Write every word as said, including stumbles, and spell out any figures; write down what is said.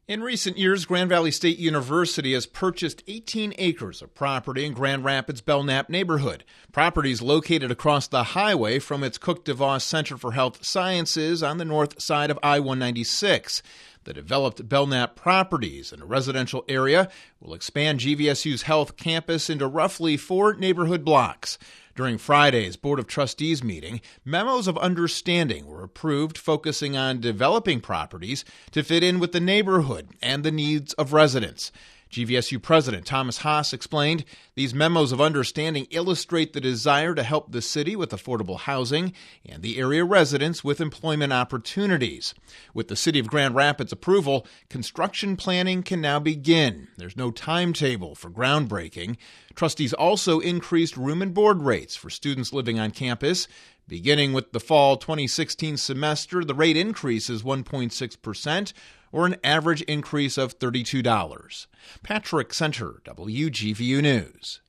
In recent years, Grand Valley State University has purchased eighteen acres of property in Grand Rapids' Belknap neighborhood. Property is located across the highway from its Cook DeVos Center for Health Sciences on the north side of I one ninety-six. The developed Belknap properties in a residential area will expand G V S U's health campus into roughly four neighborhood blocks. During Friday's Board of Trustees meeting, memos of understanding were approved focusing on developing properties to fit in with the neighborhood and the needs of residents. G V S U President Thomas Haas explained these memos of understanding illustrate the desire to help the city with affordable housing and the area residents with employment opportunities. With the City of Grand Rapids approval, construction planning can now begin. There's no timetable for groundbreaking. Trustees also increased room and board rates for students living on campus. Beginning with the fall twenty sixteen semester, the rate increase is one point six percent, or an average increase of thirty-two dollars. Patrick Center, W G V U News.